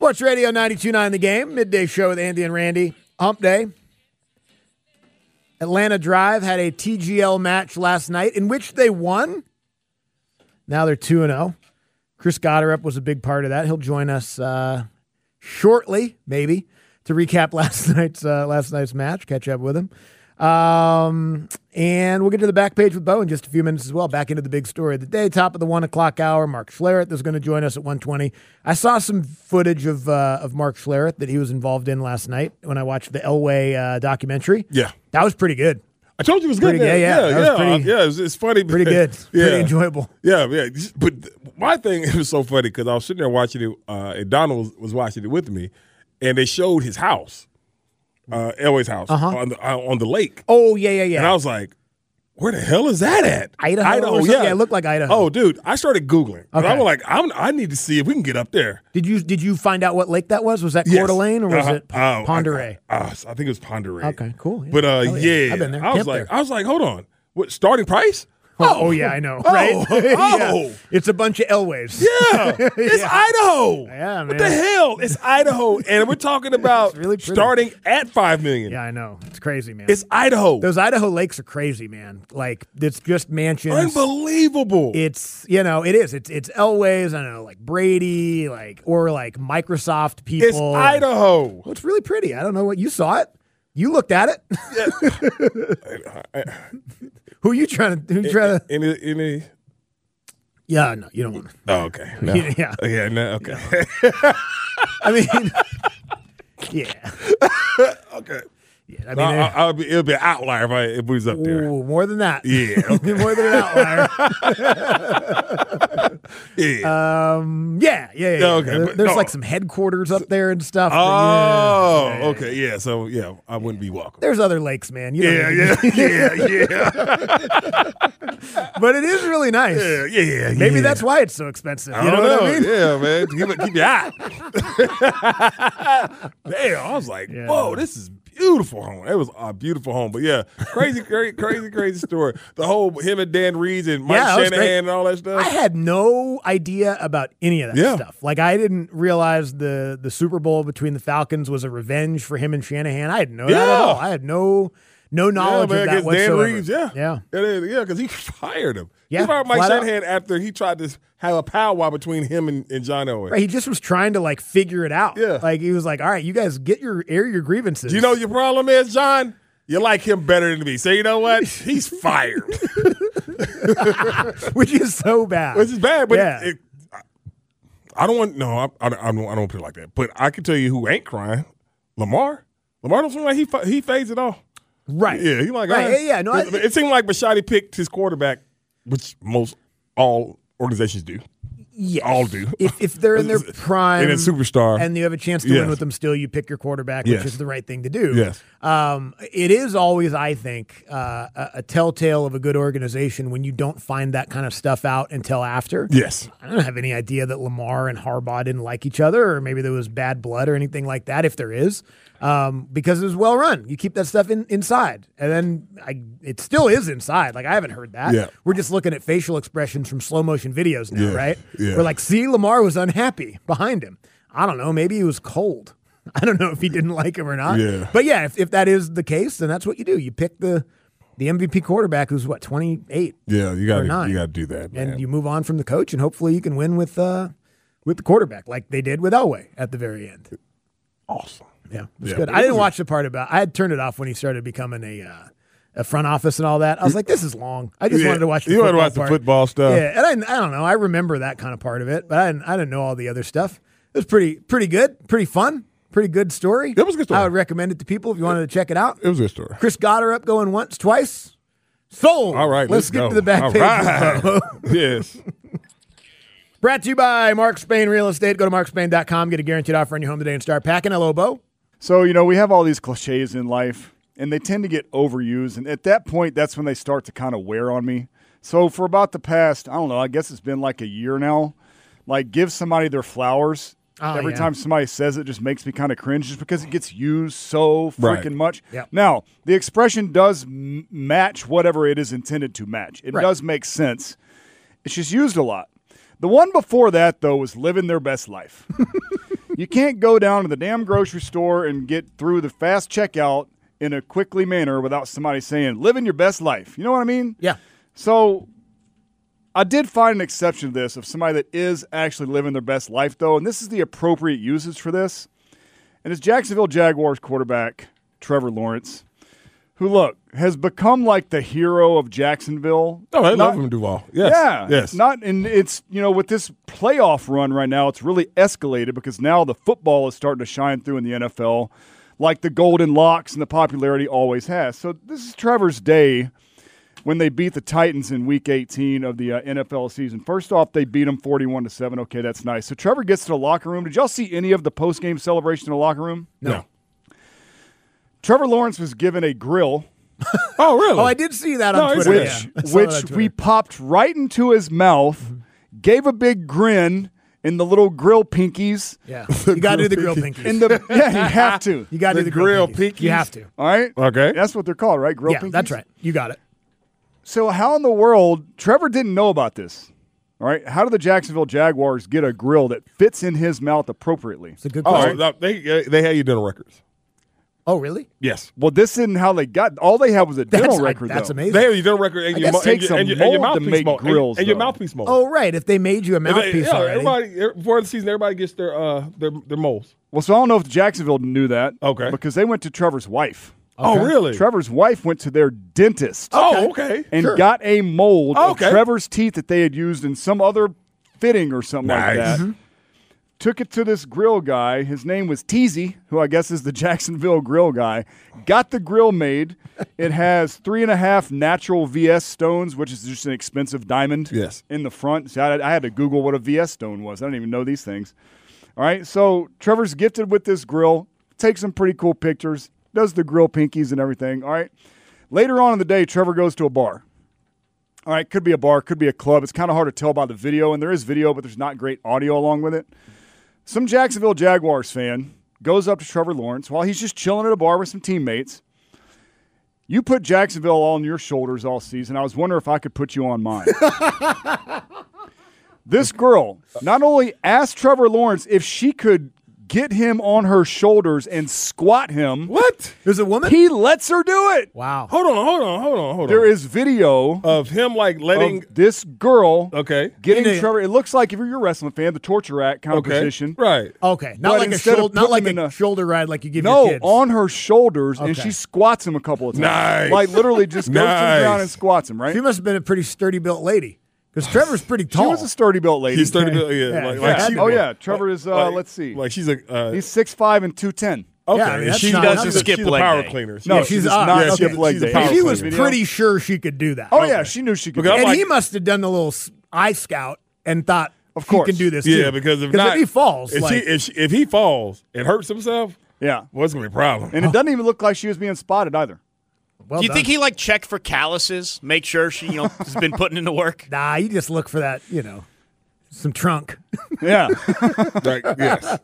Sports Radio 92.9 The Game, midday show with Andy and Randy. Hump Day. Atlanta Drive had a TGL match last night in which they won. Now they're 2-0. Chris Gotterup was a big part of that. He'll join us shortly, maybe, to recap last night's match, catch up with him. And we'll get to the back page with Bo in just a few minutes as well. Back into the big story of the day, top of the 1 o'clock hour. Mark Schlereth is going to join us at 1:20. I saw some footage of Mark Schlereth that he was involved in last night when I watched the Elway documentary. Yeah. That was pretty good. I told you it was good. It's funny. Pretty good. Pretty enjoyable. Yeah. But my thing, it was so funny because I was sitting there watching it, and Donald was watching it with me, and they showed his house, Elway's house, on the lake. Oh, yeah. And I was like, where the hell is that at? Idaho. Yeah, it looked like Idaho. Oh, dude, I started Googling. Okay. I was like, I need to see if we can get up there. Did you find out what lake that was? Was that Coeur d'Alene or was it Pend Oreille? I think it was Pend Oreille. Okay, cool. Yeah. But yeah, I've been there. I was like, hold on. What, starting price? Oh, yeah, I know, right? Yeah. It's a bunch of Elways. Yeah, it's Idaho. Yeah, man. What the hell? It's Idaho, and we're talking about really starting at $5 million. Yeah, I know. It's crazy, man. It's Idaho. Those Idaho lakes are crazy, man. Like, it's just mansions. Unbelievable. It's, it is. It's Elways, I don't know, like Brady, or Microsoft people. It's Idaho. Well, it's really pretty. I don't know what you saw it. You looked at it. Yeah. Who you trying to? Any? Yeah, no, you don't want to. Oh, okay. No. Yeah. Yeah, no, okay. No. I mean, yeah. Okay. Yeah, I mean, it'll be an outlier if we was up there. Ooh, more than that. Yeah. Okay. More than an outlier. Yeah. Yeah. Okay. There's like some headquarters up there and stuff. Oh, okay. Yeah. So, I wouldn't be welcome. There's other lakes, man. Yeah. But it is really nice. Yeah. Maybe that's why it's so expensive. You know what I mean? Yeah, man. Keep your eye. Damn, I was like, whoa, this is beautiful home. It was a beautiful home. But yeah, crazy story. The whole him and Dan Reeves and Mike Shanahan and all that stuff. I had no idea about any of that stuff. Like, I didn't realize the Super Bowl between the Falcons was a revenge for him and Shanahan. I didn't know that at all. I had no knowledge of that whatsoever. Dan Reeves, yeah, because he fired him. Yeah, he fired Mike Shanahan after he tried to have a powwow between him and John Elway. Right, he just was trying to figure it out. Yeah, he was like, "All right, you guys air your grievances." Do you know what your problem is, John? You like him better than me. So you know what? He's fired. Which is so bad. Which is bad, but I don't want. No, I don't put it like that. But I can tell you who ain't crying. Lamar. Lamar don't seem like he fades it all. Right. Yeah, he like right. No, it seemed like Bisciotti picked his quarterback, which most all organizations do. Yes. All do. If they're in their prime and a superstar, and you have a chance to win with them still, you pick your quarterback, which is the right thing to do. Yes. It is always, I think, a telltale of a good organization when you don't find that kind of stuff out until after. Yes. I don't have any idea that Lamar and Harbaugh didn't like each other, or maybe there was bad blood or anything like that, if there is. Because it was well run. You keep that stuff inside. And then it still is inside. I haven't heard that. Yeah. We're just looking at facial expressions from slow motion videos now, right? Yeah. We're like, see, Lamar was unhappy behind him. I don't know. Maybe he was cold. I don't know if he didn't like him or not. Yeah. But yeah, if that is the case, then that's what you do. You pick the MVP quarterback who's 28. Yeah, you got to do that, man. And you move on from the coach, and hopefully you can win with the quarterback like they did with Elway at the very end. Awesome. Yeah, it was good. I didn't watch the part about. I had turned it off when he started becoming a front office and all that. I was like, this is long. I just wanted to watch. You wanted to watch the football stuff. Yeah, and I don't know. I remember that kind of part of it, but I didn't know all the other stuff. It was pretty good, pretty fun, pretty good story. It was a good story. I would recommend it to people if you wanted to check it out. It was a good story. Chris Gotterup going once, twice. Sold. All right, let's get go to the back all page. Right. Yes. Brought to you by Mark Spain Real Estate. Go to markspain.com. Get a guaranteed offer on your home today and start packing. Hello, Bo. So, we have all these cliches in life, and they tend to get overused. And at that point, that's when they start to kind of wear on me. So for about the past, I don't know, I guess it's been like a year now, give somebody their flowers. Every time somebody says it just makes me kind of cringe just because it gets used so freaking much. Yep. Now, the expression does match whatever it is intended to match. It does make sense. It's just used a lot. The one before that, though, was living their best life. You can't go down to the damn grocery store and get through the fast checkout in a quickly manner without somebody saying, living your best life. You know what I mean? Yeah. So I did find an exception to this of somebody that is actually living their best life, though, and this is the appropriate usage for this. And it's Jacksonville Jaguars quarterback Trevor Lawrence, who, look, has become like the hero of Jacksonville. Oh, I love him, Duval. Yes. Yeah. Yes. And it's, with this playoff run right now, it's really escalated because now the football is starting to shine through in the NFL like the golden locks and the popularity always has. So this is Trevor's day when they beat the Titans in Week 18 of the NFL season. First off, they beat them 41-7. Okay, that's nice. So Trevor gets to the locker room. Did y'all see any of the post-game celebration in the locker room? No. Trevor Lawrence was given a grill. Oh, really? Oh, I did see that on Twitter. Which, Yeah. I saw that on Twitter. we popped right into his mouth, gave a big grin in the little grill pinkies. Yeah. You got to do the grill pinkies. Yeah, you have to. You got to do the grill pinkies. You have to. All right? Okay. That's what they're called, right? Grill Yeah, pinkies? that's right. You got it. So how in the world, Trevor didn't know about this. All right? How do the Jacksonville Jaguars get a grill that fits in his mouth appropriately? It's a good Oh, question. they had you dental records. Oh, really? Yes. Well, this isn't how they got. All they had was a dental record, That's though. amazing. They have you dental record and I your, guess it takes and your, a and your mold to mouthpiece make mold. grills, and your though. mouthpiece mold. Oh, right. If they made you a mouthpiece already. everybody before the season, everybody gets their molds. Well, so I don't know if Jacksonville knew that. Okay. Because they went to Trevor's wife. Oh, really? Trevor's wife went to their dentist. Oh, okay. And Sure. got a mold Oh, of okay. Trevor's teeth that they had used in some other fitting or something like Nice. that. Took it to this grill guy. His name was Teasy, who I guess is the Jacksonville grill guy. Got the grill made. It has 3.5 natural VS stones, which is just an expensive diamond Yes. in the front. So I had to Google what a VS stone was. I didn't even know these things. All right, so Trevor's gifted with this grill. Takes some pretty cool pictures. Does the grill pinkies and everything. All right. Later on in the day, Trevor goes to a bar. All right, could be a bar, could be a club. It's kind of hard to tell by the video, and there is video, but there's not great audio along with it. Some Jacksonville Jaguars fan goes up to Trevor Lawrence while he's just chilling at a bar with some teammates. You put Jacksonville on your shoulders all season. I was wondering if I could put you on mine. This girl not only asked Trevor Lawrence if she could get him on her shoulders and squat him. What? There's a woman? He lets her do it. Wow. Hold on. There is video of him like letting. of this girl Okay. getting In a- Trevor. It looks like if you're a wrestling fan, the torture rack kind of Okay. position. Right. Okay. Not But like a instead of shoulder, not putting like him in a a- shoulder ride like you give No, your kids. on her shoulders, and Okay. she squats him a couple of times. Nice. Like literally just goes to the Nice. ground and squats him, right? She must have been a pretty sturdy built lady because Trevor's pretty She tall. was a sturdy built lady. He's 30 billion. Yeah. Yeah. Like Yeah. she, Oh, yeah. Trevor is, let's see. Like she's a. He's 6'5" and 210. Okay. Yeah, I mean, that's she not- doesn't that's- skip skip she's leg a power day. cleaner. No, she she does does not. not Okay. skip leg She's a day. power And she was cleaner. pretty sure she could do that. Oh, yeah. She knew she could Because do And I'm he like- must have done the little eye scout and thought, Of course. he can do this Yeah, too. because if not, he falls, if, like, if he falls and hurts himself, Yeah. well, it's gonna be a problem. And it doesn't even look like she was being spotted either. well Do you done. think he checked for calluses? Make sure she has been putting into work. Nah, you just look for that, some trunk. Yeah. Like, yes.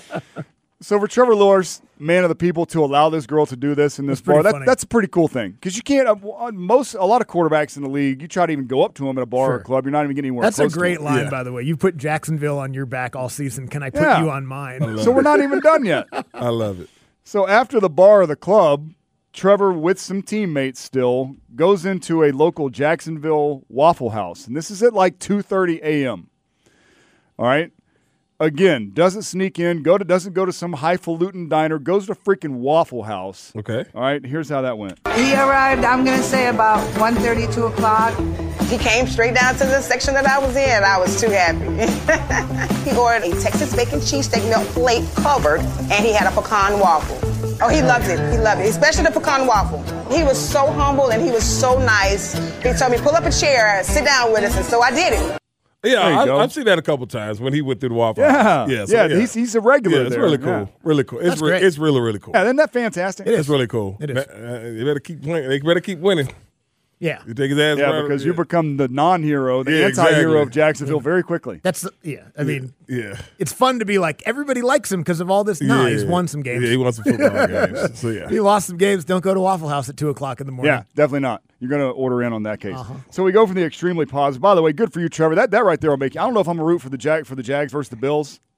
So for Trevor Lawrence, man of the people, to allow this girl to do this in this pretty bar, funny. that's a pretty cool thing. Because you can't, a lot of quarterbacks in the league, you try to even go up to them at a bar or a Sure. club, you're not even getting anywhere That's a close to great them. line, Yeah. by the way. You put Jacksonville on your back all season. Can I put Yeah. you on mine? So we're not even done yet. I love it. So after the bar or the club, Trevor, with some teammates still, goes into a local Jacksonville Waffle House. And this is at like 2:30 a.m. All right? Again, doesn't sneak in, doesn't go to some highfalutin diner, goes to freaking Waffle House. Okay. All right, here's how that went. He arrived, I'm going to say about 1:30, 2 o'clock. He came straight down to the section that I was in. I was too happy. He ordered a Texas bacon cheesesteak milk plate covered, and he had a pecan waffle. Oh, he loved it. He loved it, especially the pecan waffle. He was so humble and he was so nice. He told me, pull up a chair, sit down with us, and so I did it. There you Yeah, go. I've seen that a couple times when he went through the Waffle Yeah. House. Yeah, he's a regular Yeah, it's there. really cool. Yeah. Really cool. That's great. It's really, really cool. Yeah, isn't that fantastic? It's really cool. It is. They better keep playing. They better keep winning. Yeah. You take his ass Yeah, around. because you become the non-hero, the Yeah, anti-hero exactly. of Jacksonville very quickly. That's, I mean, Yeah. it's fun to be like, everybody likes him because of all this. No, he's won some games. Yeah, he won some football games. So, yeah. He lost some games. Don't go to Waffle House at 2 o'clock in the morning. Yeah, definitely not. You're going to order in on that case. So we go from the extremely positive. By the way, good for you, Trevor. That right there will make you. I don't know if I'm a root for the Jags versus the Bills.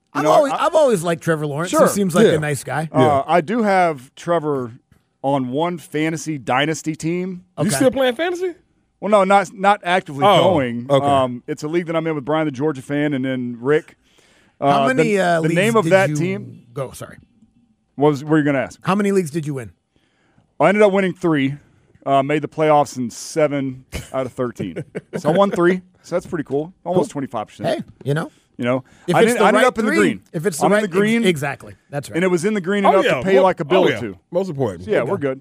I've always liked Trevor Lawrence. Sure. He seems like Yeah. a nice guy. I do have Trevor on one fantasy dynasty team. You still playing fantasy? Well, no, not actively going. Okay. It's a league that I'm in with Brian, the Georgia fan, and then Rick. How many the leagues name of did that you team go? Sorry. was were you going to ask? How many leagues did you win? I ended up winning 3. Made the playoffs in 7 out of 13. So I won 3. So that's pretty cool. Almost 25%. Hey, You know, if I it's ended the right up in the three, green. If it's the I'm right in the green, exactly. That's right. and it was in the green enough to pay like a bill or two. Most important. So yeah, we're good.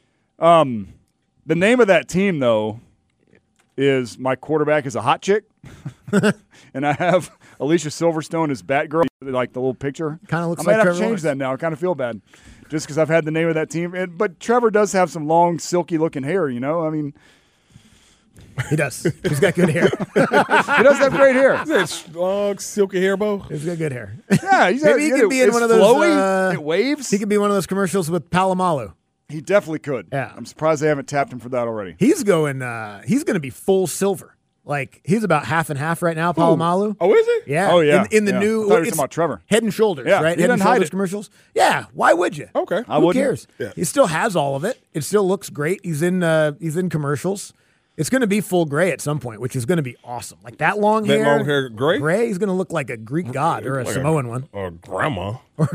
The name of that team though is my quarterback is a hot chick, and I have Alicia Silverstone as Batgirl, like the little picture. Kinda looks I might like have Trevor to change Lawrence. that now. I kind of feel bad, just because I've had the name of that team. But Trevor does have some long, silky-looking hair. I mean, He does. He's got good hair. he does have great hair. Is that long, silky hair bow? He's got good hair. Yeah, Maybe he could be in it's one of those, flowy. It waves. He could be one of those commercials with Palomalu. He definitely could. Yeah. I'm surprised they haven't tapped him for that already. He's going. He's going to be full silver. Like he's about half and half right now. Palomalu. Oh, is it? Yeah. Oh, yeah. In the Yeah. new. I thought you were it's talking about Trevor. Head and Shoulders. Yeah, Right. he Head and doesn't hide Shoulders it. commercials. Yeah. Why would you? Okay. I Who wouldn't. cares? Yeah. He still has all of it. It still looks great. He's in commercials. It's going to be full gray at some point, which is going to be awesome. Like that long That hair. long hair gray? Gray. He's going to look like a Greek god or a Like Samoan one. Or grandma.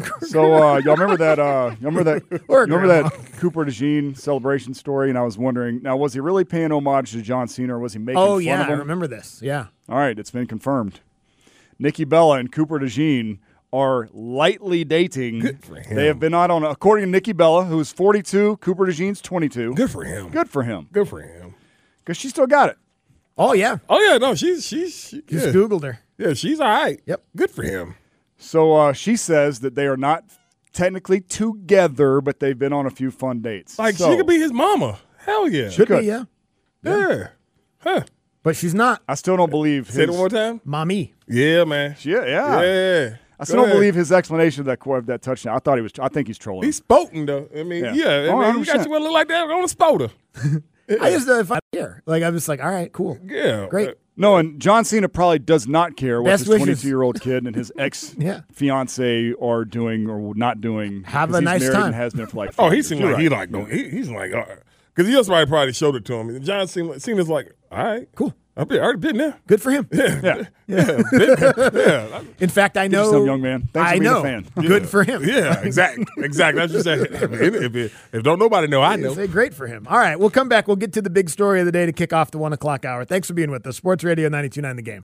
So y'all remember that? You remember Or that Cooper DeJean celebration story? And I was wondering, now was he really paying homage to John Cena, or was he making Oh fun yeah, of I him? remember this. Yeah. All right, it's been confirmed. Nikki Bella and Cooper DeJean are lightly dating. Good for him. They have been out on, according to Nikki Bella, who's 42, Cooper DeJean's 22. Good for him. Good for him, Good for him. because she still got it. Oh yeah. Oh yeah, no, she's Just yeah. Googled her. Yeah, she's all right. Yep. Good for him. So she says that they are not technically together, but they've been on a few fun dates. Like So, she could be his mama. Hell yeah. Should could. be, yeah. Yeah. Huh. But she's not I still don't believe Say it his. one more time. mommy. Yeah, man. Yeah. Yeah. I still don't believe his explanation of that touchdown. I think he's trolling. He's spoken though. I mean, Yeah. yeah. Oh, I mean, you got 100%. you want to look like that on a spotter. I just if I care. Like I'm just like, all right, cool. Yeah. Great. No, and John Cena probably does not care what Best his wishes. 22-year-old kid and his ex Yeah. fiance are doing or not doing. Have 'cause a he's nice married time. And has been for like. Oh, 5 he years. seemed You're like he right. like no. He's like because he also probably showed it to him. And John Cena's like, all right, Cool. I've already been there. Good for him. Yeah. Yeah. In fact, I know. yourself, young man. Thanks I for being a know. fan. Good for him. Yeah, exactly. That's just saying. If don't nobody know, I know. Say great for him. All right, we'll come back. We'll get to the big story of the day to kick off the 1 o'clock hour. Thanks for being with us. Sports Radio 92.9 The Game.